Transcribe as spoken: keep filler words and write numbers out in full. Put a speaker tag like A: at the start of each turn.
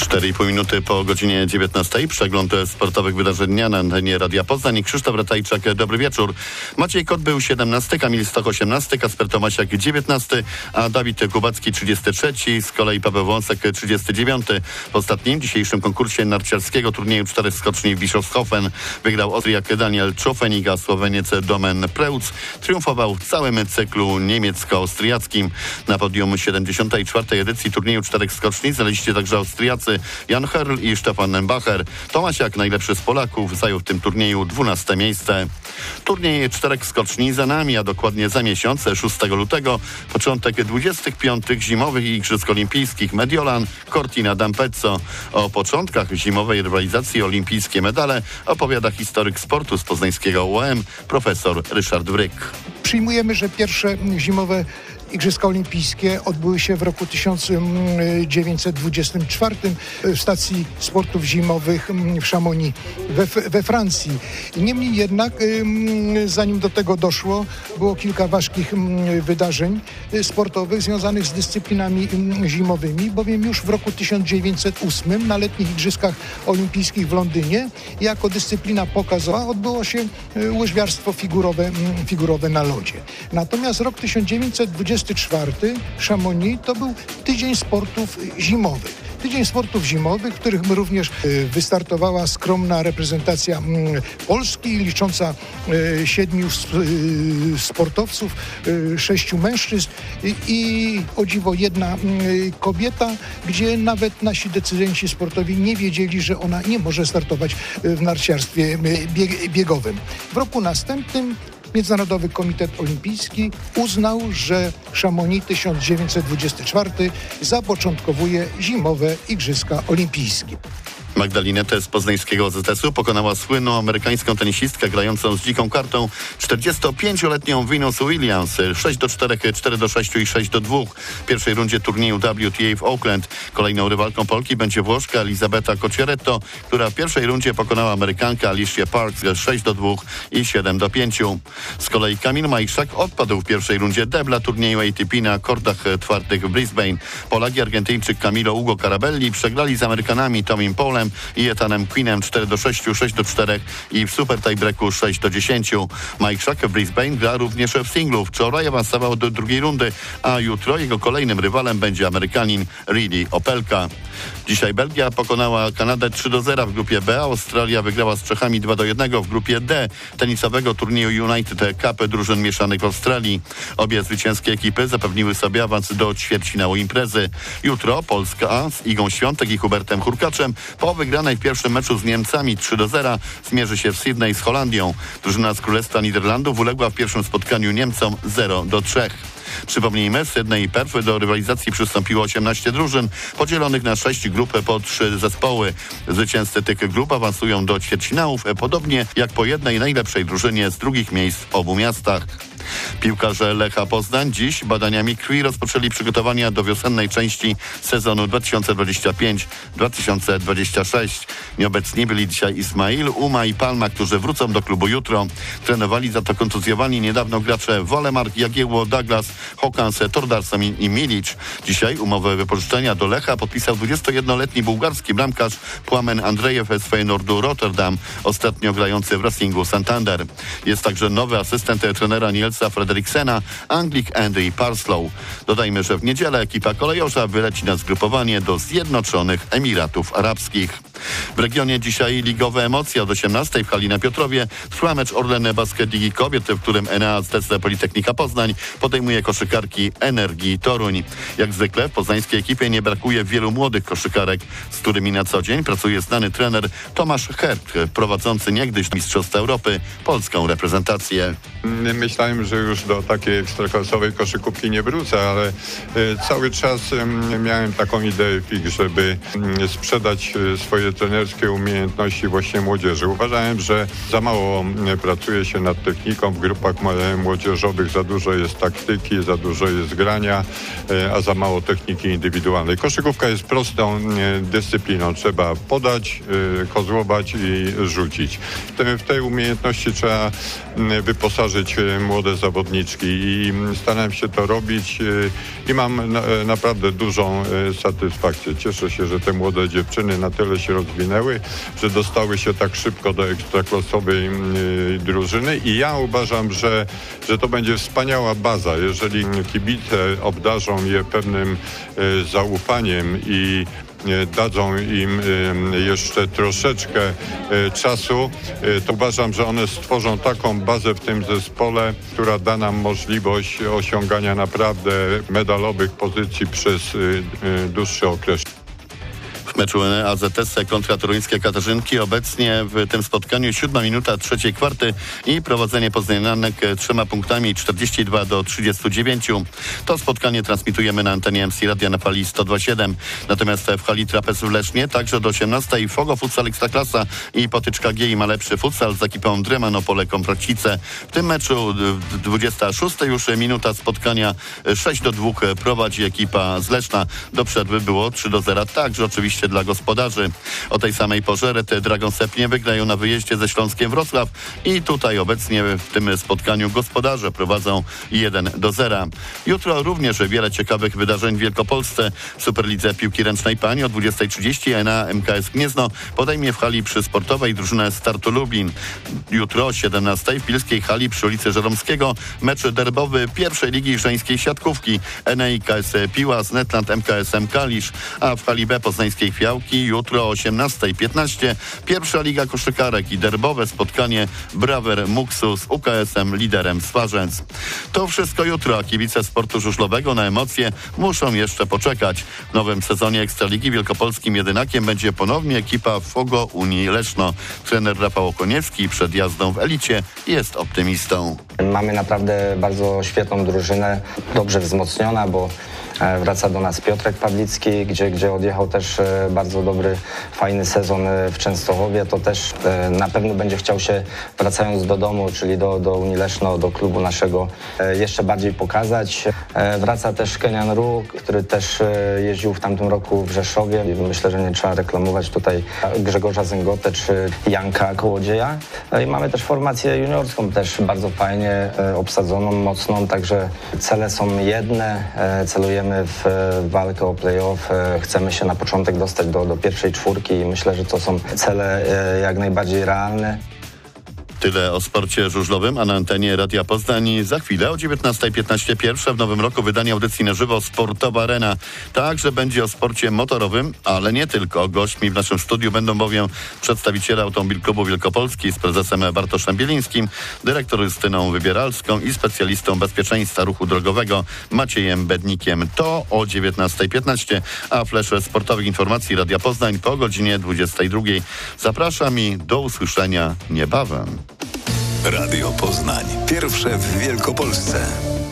A: cztery i pół minuty po godzinie dziewiętnastej. Przegląd sportowych wydarzeń dnia na antenie Radia Poznań. Krzysztof Ratajczak, dobry wieczór. Maciej Kot był siedemnasty, Kamil Stoch osiemnasty, Kasper Tomasiak dziewiętnasty, a Dawid Kubacki trzydziesty trzeci, z kolei Paweł Wąsek trzydziesty dziewiąty. W ostatnim dzisiejszym konkursie narciarskiego turnieju czterech skoczni w Bischofshofen wygrał Austriak Daniel Czofenig, a Słoweniec Domen Preutz triumfował w całym cyklu niemiecko-austriackim. Na podium siedemdziesiątej czwartej edycji turnieju czterech skoczni znaleźli się także Austriacy Jan Herl i Stefan Bacher. Tomasiak, najlepszy z Polaków, zajął w tym turnieju dwunaste miejsce. Turniej czterech skoczni za nami, a dokładnie za miesiąc, szóstego lutego, początek dwudziestych piątych zimowych Igrzysk Olimpijskich Mediolan, Cortina d'Ampezzo. O początkach zimowej rywalizacji olimpijskie medale opowiada historyk sportu z poznańskiego U A M, profesor Ryszard Wryk.
B: Przyjmujemy, że pierwsze zimowe Igrzyska Olimpijskie odbyły się w roku tysiąc dziewięćset dwudziestym czwartym w stacji sportów zimowych w Chamonix we, we Francji. Niemniej jednak, zanim do tego doszło, było kilka ważkich wydarzeń sportowych związanych z dyscyplinami zimowymi, bowiem już w roku tysiąc dziewięćset ósmym na letnich Igrzyskach Olimpijskich w Londynie jako dyscyplina pokazowa odbyło się łyżwiarstwo figurowe, figurowe na lodzie. Natomiast rok tysiąc dziewięćset dwudziesty czwarty Chamonix to był tydzień sportów zimowych. Tydzień sportów zimowych, w których również wystartowała skromna reprezentacja Polski, licząca siedmiu sportowców, sześciu mężczyzn i o dziwo jedna kobieta, gdzie nawet nasi decydenci sportowi nie wiedzieli, że ona nie może startować w narciarstwie biegowym. W roku następnym Międzynarodowy Komitet Olimpijski uznał, że Chamonix tysiąc dziewięćset dwudziesty czwarty zapoczątkowuje zimowe Igrzyska Olimpijskie.
A: Magdalinetę z poznańskiego O Z S-u pokonała słynną amerykańską tenisistkę grającą z dziką kartą czterdziestopięcioletnią Venus Williams. sześć do czterech, cztery do sześciu i sześć do dwóch w pierwszej rundzie turnieju W T A w Oakland. Kolejną rywalką Polki będzie Włoszka Elisabetta Cocchiaretto, która w pierwszej rundzie pokonała Amerykankę Alicia Parks sześć do dwóch i siedem do pięciu. Z kolei Kamil Majszak odpadł w pierwszej rundzie debla turnieju A T P na kortach twardych w Brisbane. Polak i Argentyńczyk Camilo Ugo Carabelli przegrali z Amerykanami Tomim Paulem i Ethanem Queenem cztery do sześciu, sześć do czterech i w super tiebreaku sześć do dziesięciu. Mike Schack w Brisbane gra również w singlu. Wczoraj awansował do drugiej rundy, a jutro jego kolejnym rywalem będzie Amerykanin Reedy Opelka. Dzisiaj Belgia pokonała Kanadę trzy do zera w grupie B, Australia wygrała z Czechami dwa do jednego w grupie D tenisowego turnieju United Cup drużyn mieszanych w Australii. Obie zwycięskie ekipy zapewniły sobie awans do ćwierćfinału imprezy. Jutro Polska z Igą Świątek i Hubertem Hurkaczem po wygranej w pierwszym meczu z Niemcami trzy do zera zmierzy się w Sydney z Holandią. Drużyna z Królestwa Niderlandów uległa w pierwszym spotkaniu Niemcom zero do trzech. Przypomnijmy, z Sydney i Perth do rywalizacji przystąpiło osiemnaście drużyn, podzielonych na sześć grup po trzy zespoły. Zwycięzcy tych grup awansują do ćwierćfinałów, podobnie jak po jednej najlepszej drużynie z drugich miejsc w obu miastach. Piłkarze Lecha Poznań dziś badaniami krwi rozpoczęli przygotowania do wiosennej części sezonu dwa tysiące dwudziestego piątego dwa tysiące dwudziestego szóstego. Nieobecni byli dzisiaj Ismail, Uma i Palma, którzy wrócą do klubu jutro. Trenowali za to kontuzjowani niedawno gracze Wolemark, Jagiełło, Douglas, Hokans, Tordarson i Milic. Dzisiaj umowę wypożyczenia do Lecha podpisał dwudziestojednoletni bułgarski bramkarz Płamen Andrejew z Feyenoordu Rotterdam, ostatnio grający w Racingu Santander. Jest także nowy asystent trenera Nielsa Frederiksena, Anglik Andy Parslow. Dodajmy, że w niedzielę ekipa kolejorza wyleci na zgrupowanie do Zjednoczonych Emiratów Arabskich. W regionie dzisiaj ligowe emocje. Od osiemnastej w hali na Piotrowie trwa mecz Orlen Basket Ligi Kobiet, w którym N A A Stece Politechnika Poznań podejmuje koszykarki Energii Toruń. Jak zwykle w poznańskiej ekipie nie brakuje wielu młodych koszykarek, z którymi na co dzień pracuje znany trener Tomasz Hert, prowadzący niegdyś Mistrzostwa Europy polską reprezentację.
C: Myślałem, że już do takiej ekstraklasowej koszykówki nie wrócę, ale cały czas miałem taką ideę fix, żeby sprzedać swoje swoje trenerskie umiejętności właśnie młodzieży. Uważałem, że za mało pracuje się nad techniką w grupach młodzieżowych, za dużo jest taktyki, za dużo jest grania, a za mało techniki indywidualnej. Koszykówka jest prostą dyscypliną. Trzeba podać, kozłować i rzucić. W tej umiejętności trzeba wyposażyć młode zawodniczki i starałem się to robić i mam na, naprawdę dużą satysfakcję. Cieszę się, że te młode dziewczyny na tyle się rozwinęły, że dostały się tak szybko do ekstraklasowej drużyny i ja uważam, że, że to będzie wspaniała baza. Jeżeli kibice obdarzą je pewnym zaufaniem i dadzą im jeszcze troszeczkę czasu, to uważam, że one stworzą taką bazę w tym zespole, która da nam możliwość osiągania naprawdę medalowych pozycji przez dłuższy okres.
A: W meczu A Z S kontra toruńskie Katarzynki obecnie w tym spotkaniu siódma minuta trzeciej kwarty i prowadzenie poznanianek trzema punktami czterdzieści dwa do trzydziestu dziewięciu. To spotkanie transmitujemy na antenie M C Radia na fali sto dwa przecinek siedem. Natomiast w hali Trapez w Lesznie także do osiemnastej Fogo Futsal Ekstraklasa i Potyczka G I ma lepszy futsal z ekipą Dreman Opole Komprocice. W tym meczu dwudziesta szósta już minuta spotkania sześć do dwóch prowadzi ekipa z Leszna. Do przerwy było trzy do zera, także oczywiście dla gospodarzy. O tej samej porze Rety Dragon Sepnie wygrają na wyjeździe ze Śląskiem Wrocław i tutaj obecnie w tym spotkaniu gospodarze prowadzą jeden do zera. Jutro również wiele ciekawych wydarzeń w Wielkopolsce. W Superlidze Piłki Ręcznej Pań o dwudziestej trzydzieści N A M K S Gniezno podejmie w hali przysportowej drużynę Startu Lublin. Jutro o siedemnastej w Pilskiej hali przy ulicy Żeromskiego mecz derbowy pierwszej ligi żeńskiej siatkówki N E I K S Piła z Netland M K S M Kalisz, a w hali B poznańskiej Fiałki jutro o osiemnastej piętnaście pierwsza liga koszykarek i derbowe spotkanie Brawer Muksu z U K S-em liderem Swarzędz. To wszystko jutro, a kibice sportu żużlowego na emocje muszą jeszcze poczekać. W nowym sezonie Ekstraligi wielkopolskim jedynakiem będzie ponownie ekipa Fogo Unii Leszno. Trener Rafał Okoniewski przed jazdą w elicie jest optymistą.
D: Mamy naprawdę bardzo świetną drużynę, dobrze wzmocniona, bo wraca do nas Piotrek Pawlicki, gdzie, gdzie odjechał też bardzo dobry, fajny sezon w Częstochowie. To też na pewno będzie chciał się, wracając do domu, czyli do, do Unii Leszno, do klubu naszego, jeszcze bardziej pokazać. Wraca też Kenian Ru, który też jeździł w tamtym roku w Rzeszowie. Myślę, że nie trzeba reklamować tutaj Grzegorza Zęgotę czy Janka Kołodzieja. I mamy też formację juniorską, też bardzo fajnie obsadzoną, mocną, także cele są jedne, celujemy w walkę o play-off, chcemy się na początek dostać do, do pierwszej czwórki i myślę, że to są cele jak najbardziej realne.
A: Tyle o sporcie żużlowym, a na antenie Radia Poznań za chwilę o dziewiętnastej piętnaście pierwsze w nowym roku wydanie audycji na żywo Sportowa Arena. Także będzie o sporcie motorowym, ale nie tylko. Gośćmi w naszym studiu będą bowiem przedstawiciele Automobil Klubu Wielkopolski z prezesem Bartoszem Bielińskim, dyrektor Justyną Wybieralską i specjalistą bezpieczeństwa ruchu drogowego Maciejem Bednikiem. To o dziewiętnastej piętnaście, a flesze sportowych informacji Radia Poznań po godzinie dwudziestej drugiej. Zapraszam i do usłyszenia niebawem.
E: Radio Poznań. Pierwsze w Wielkopolsce.